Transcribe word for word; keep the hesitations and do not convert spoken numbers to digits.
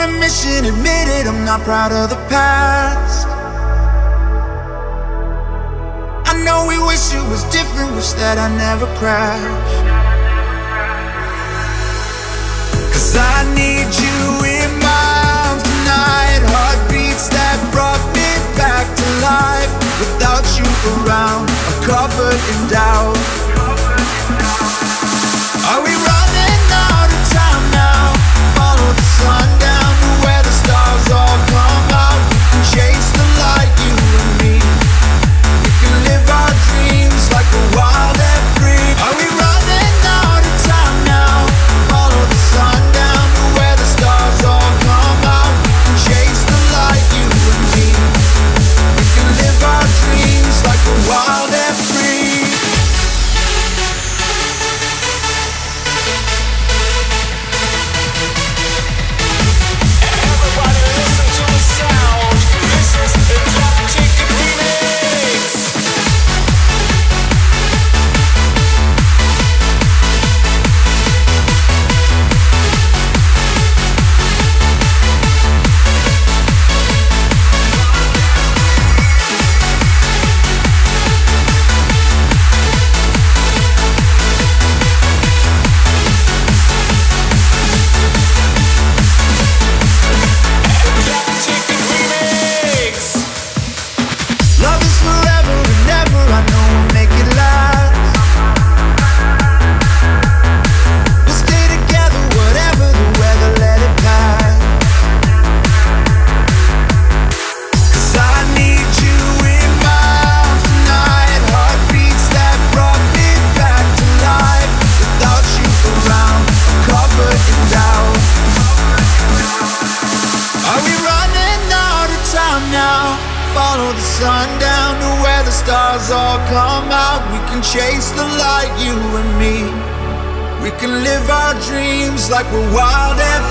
a mission, admit it, I'm not proud of the past. I know we wish it was different, wish that I never crashed. Cause I need you in my arms tonight. Heartbeats that brought me back to life. Without you around, I'm covered in doubt. Are we running out of time now? Follow the sun down to where the stars all come out. We can chase the light, you and me. We can live our dreams like we're wild and free. Are we running out of time now? Follow the sun down to where the stars all come out. We can chase the light, you and me. We can live our dreams like we're wild and free. Chase the light, you and me. We can live our dreams like we're wild and